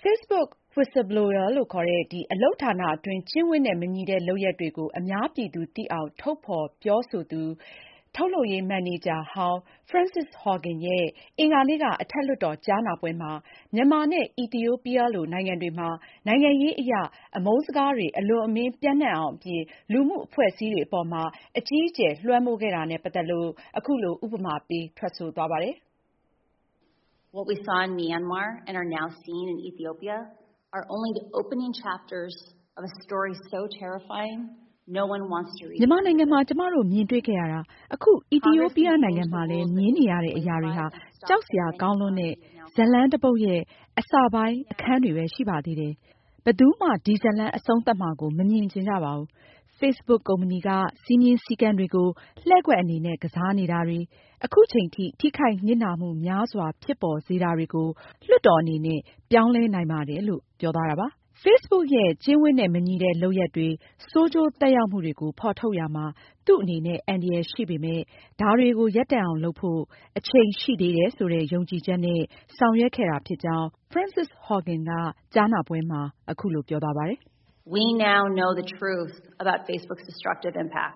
Facebook whistleblower လို့ခေါ်တဲ့အလုပ်ဌာနအတွင်းကျင့်ဝတ်နဲ့မညီတဲ့လုပ်ရပ်တွေကိုအများပြည်သူသိအောင်ထုတ်ဖော်ပြောဆိုသူထုတ်လုပ်ရေးမန်နေဂျာဟောင်း Frances Haugen ရဲ့အင်္ဂါနေ့ကအထက်လွှတ်တော်ကြားနာပွဲမှာမြန်မာနဲ့အီသီယိုးပီးယားလိုနိုင်ငံတွေမှာနိုင်ငံရေးအရအမုန်းစကားတွေအလွန်အမင်းပြန့်နှံ့အောင်အပြင်လူမှုအဖွဲ့အစည်းတွေအပေါ်မှာအကြီးအကျယ်လွှမ်းမိုးခဲ့တာနဲ့ပတ်သက်လို့အခုလိုဥပမာပေးထွက်ဆိုသွားပါတယ်။ What we saw in Myanmar and are now seeing in Ethiopia are only the opening chapters of a story so terrifying no one wants to read. မြန်မာနိုင်ငံမှာကျမတို့မြင်တွေ့ခဲ့ရတာအခုအီသီယိုးပီးယားနိုင်ငံမှာလည်းမြင်နေရတဲ့အရာတွေဟာကြောက်စရာကောင်းလွန်းတဲ့ဇာတ်လမ်းတစ်ပုဒ်ရဲ့အစပိုင်းအခန်းတွေပဲရှိပါသေးတယ်။ဘယ်သူမှဒီဇာတ်လမ်းအဆုံးသတ်မှာကိုမမြင်ချင်ကြပါဘူး။ Facebook ကုမ္ပဏီကစည်းမျဉ်းစည်းကမ်းတွေကိုလှည့်ကွက်အနေနဲ့ကစားနေတာတွေအခုချိန်ထိထိခိုက်နစ်နာမှုများစွာဖြစ်ပေါ်စေတာတွေကိုလွှတ်တော်အနေနဲ့ပြောင်းလဲနိုင်ပါတယ်လို့ပြောသွားတာပါ။ Facebook ရဲ့ကျင့်ဝတ်နဲ့မညီတဲ့လုပ်ရပ်တွေဆိုးကျိုးသက်ရောက်မှုတွေကိုဖော်ထုတ်ရာမှာသူ့အနေနဲ့အန္တရာယ်ရှိပေမဲ့ဒါတွေကိုရပ်တန့်အောင်လုပ်ဖို့အချိန်ရှိသေးတယ်ဆိုတဲ့ယုံကြည်ချက်နဲ့ဆောင်ရွက်ခဲ့တာဖြစ်ကြောင်း Frances Haugen ကကြားနာပွဲမှာအခုလိုပြောသွားပါတယ်။ We now know the truth about Facebook's destructive impact.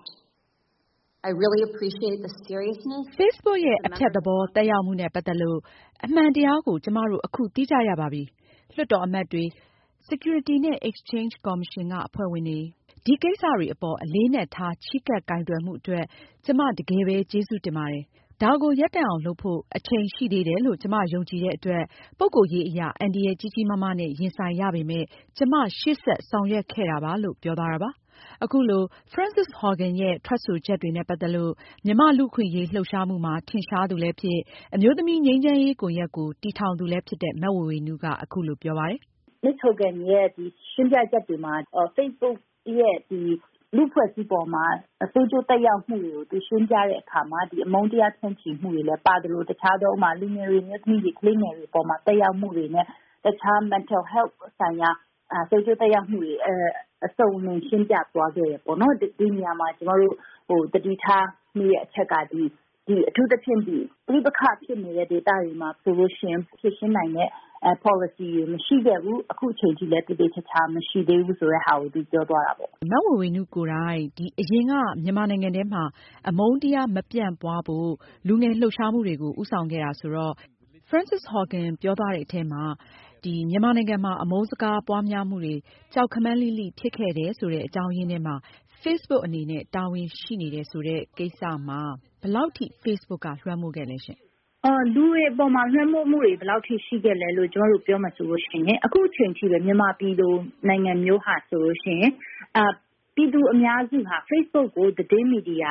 I really appreciate the seriousness. Facebook ရဲ့အဖျက်သဘောသက်ရောက်မှုနဲ့ပတ်သက်လို့အမှန်တရားကိုကျမတို့အခုသိကြရပါပြီ။လွှတ်တော်အမတ်တွေ Security and Exchange Commission ကအဖွဲ့ဝင်တွေဒီကိစ္စတွေအပေါ်အလေးနက်ထားချဉ်းကပ်ကိုင်တွယ်မှုအတွက်ကျမတကယ်ပဲကျေးဇူးတင်ပါတယ်။ဒါကိုရပ်တန့်အောင်လုပ်ဖို့အချိန်ရှိသေးတယ်လို့ကျမယုံကြည်တဲ့အတွက်ပုဂ္ဂိုလ်ရေးအရအန္တရာယ်ကြီးကြီးမားမားနဲ့ရင်ဆိုင်ရပေမဲ့ကျမရှေ့ဆက်ဆောင်ရွက်ခဲ့တာပါလို့ပြောသွားတာပါ။အခုလို Frances Haugen ရဲ့ထွက်ဆိုချက်တွေနဲ့ပတ်သက်လို့မြန်မာလူ့အခွင့်အရေးလှုပ်ရှားမှုမှာထင်ရှားသူလည်းဖြစ်အမျိုးသမီးငြိမ်းချမ်းရေးကွန်ရက်ကိုတည်ထောင်သူလည်းဖြစ်တဲ့မဝေဝေနုကအခုလိုပြောပါတယ်။ Miss Haugen ရဲ့ဒီရှင်းပြချက်တွေမှာFacebook ရဲ့ဒီလူ့ဖွဲ့စည်းပေါ်မှာဆိုးကျိုးသက်ရောက်မှုတွေကိုသူရှင်းပြတဲ့အခါမှာဒီအမုန်းတရားဆန့်ကျင်မှုတွေလည်းပါတယ်လို့တခြားသောမှာလူငယ်တွေမျိုးသမီးတွေကလေးငယ်တွေပေါ်မှာသက်ရောက်မှုတွေနဲ့တခြား mental health ဆိုင်ရာဆိုးကျိုးသက်ရောက်မှုတွေအစုံအလင်ရှင်းပြသွားခဲ့ရပေါ့နော်ဒီနေရာမှာကျွန်တော်တို့တတိထားမိတဲ့အချက်ကဒီအထူးသဖြင့်ဒီပြပခဖြစ်နေတဲ့ data တွေမှာဆိုလို့ရှိရင်ဖြစ်ရှင်းနိုင်တဲ့policy တွေမရှိခဲ့ဘူးအခုအချိန်ထိလည်းတည်တည်ချာမရှိသေးဘူးဆိုတဲ့ဟာကိုသူပြောသွားတာပေါ့မဝေဝေနုကိုယ်တိုင်ဒီအရင်ကမြန်မာနိုင်ငံထဲမှာအမုန်းတရားမပြန့်ပွားဖို့လူငယ်လှုပ်ရှားမှုတွေကိုဦးဆောင်ခဲ့တာဆိုတော့ Frances Haugen ပြောသွားတဲ့အထဲမှာဒီမြန်မာနိုင်ငံမှာအမုန်းစကားပွားများမှုတွေကြောက်ခမန်းလိလိဖြစ်ခဲ့တယ်ဆိုတဲ့အကြောင်းရင်းထဲမှာ Facebook အနေနဲ့တာဝန်ရှိနေတယ်ဆိုတဲ့ကိစ္စမှာဘယ်လောက်ထိ Facebook ကလွှမ်းမိုးခဲ့လဲရှင်လူတွေအပေါ်မှာလွှမ်းမိုးမှုတွေဘယ်လောက်ထိရှိခဲ့လဲလို့ကျွန်တော်တို့ပြောမှဆိုလို့ရှိရင်အခုအချိန်ထိပဲမြန်မာပြည်လိုနိုင်ငံမျိုးဟာဆိုလို့ရှိရင်ပြည်သူအများစုဟာ Facebook ကိုသတင်းမီဒီယာ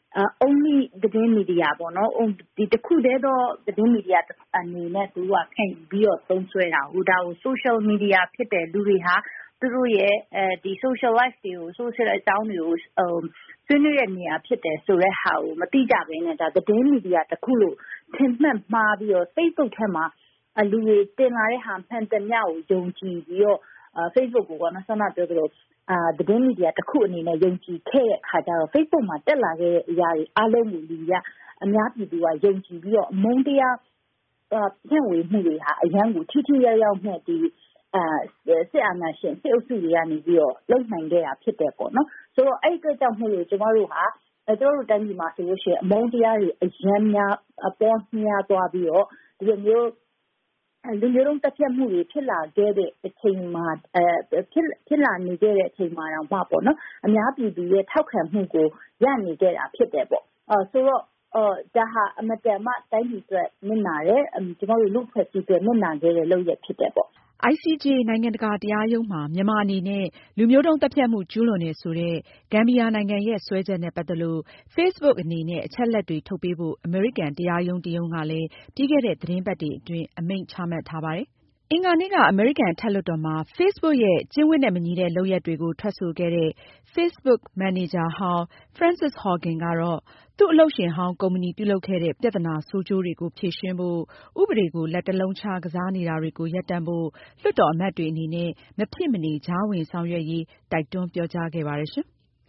only သတင်းမီဒီယာပေါ့နော်ဒီတစ်ခုတည်းသောသတင်းမီဒီယာအနေနဲ့သူကခံယူပြီးတော့သုံးစွဲတာဟိုဒါကို social media ဖြစ်တဲ့လူတွေဟာသူတို့ရဲ့ဒီ social life တွေကို social အကြောင်းတွေကိုဆွေးနွေးတဲ့နေရာဖြစ်တယ်ဆိုတဲ့ဟာကိုမသိကြဘဲနဲ့ဒါသတင်းမီဒီယာတစ်ခုလို့ထင်မှတ်မှားပြီးတော့ Facebook ထဲမှာလူတွေတင်လာတဲ့ဟာမှန်သမျှကိုယုံကြည်ပြီးတော့Facebook ကိုကဆန္ဒပြောသလိုသတင်းမီဒီယာတစ်ခုအနေနဲ့ယုံကြည်ခဲ့တဲ့အခါကျတော့ Facebook မှာတက်လာခဲ့တဲ့အရာတွေအားလုံးကိုလူတွေကအများပြည်သူကယုံကြည်ပြီးတော့အမုန်းတရားဖြန့်ဝေမှုတွေဟာအရန်ကိုထိထိရောက်ရောက်နဲ့ဒီစစ်အာဏာရှင်စစ်အုပ်စုတွေကနေပြီးတော့လုံနိုင်ခဲ့တာဖြစ်တယ်ပေါ့နော်ဆိုတော့အဲ့ဒီအတွက်ကြောင့်မို့လို့ကျမတို့ဟာကျွန်တော်တို့တိုင်းပြည်မှာဆိုလို့ရှိရင်အမုန်းတရားတွေအရန်များပေါ်များသွားပြီးတော့ဒီလိုမျိုးလူမျိုးတုံးတက်ဖြတ်မှုတွေဖြစ်လာခဲ့တဲ့အချိန်မှာဖြစ်လာနေခဲ့တဲ့အချိန်မှာတော့မှပေါ့နော်အများပြည်သူရဲ့ထောက်ခံမှုကိုရနေခဲ့တာဖြစ်တယ်ပေါ့ဆိုတော့ဒါဟာအမတန်မှတိုင်းပြည်အတွက်နစ်နာတယ်ကျွန်တော်တို့လူ့ဖွဲ့စည်းအတွက်နစ်နာခဲ့တဲ့လုပ်ရဖြစ်တယ်ပေါ့ ICJ နိုင်ငံတကာတရားရုံးမှာမြန်မာအနေနဲ့လူမျိုးတုံးသတ်ဖြတ်မှုကျူးလွန်တယ်ဆိုတဲ့ဂမ်ဘီယာနိုင်ငံရဲ့စွဲချက်နဲ့ပတ်သက်လို့ Facebook အနေနဲ့အချက်အလက်တွေထုတ်ပေးဖို့အမေရိကန်တရားရုံးတရုံးကလည်းပြီးခဲ့တဲ့သတင်းပတ်တွေအတွင်းအမိန့်ချမှတ်ထားပါတယ်။အင်္ဂါနေ့ကအမေရိကန်အထက်လွှတ်တော်မှာ Facebook ရဲ့ကျင့်ဝတ်နဲ့မညီတဲ့လုပ်ရပ်တွေကိုထွက်ဆိုခဲ့တဲ့ Facebook မန်နေဂျာဟောင်း Frances Haugen ကတော့သူ့အလုပ်ရှင်ဟောင်းကုမ္ပဏီပြုလုပ်ခဲ့တဲ့ပြဿနာဆိုးကျိုးတွေကိုဖြေရှင်းဖို့ဥပဒေကိုလက်တလုံးခြားကစားနေတာတွေကိုရပ်တန့်ဖို့လွှတ်တော်အမတ်တွေအနေနဲ့မဖြစ်မနေကြားဝင်ဆောင်ရွက်ရေးတိုက်တွန်းပြောကြားခဲ့ပါတယ်ရှင်။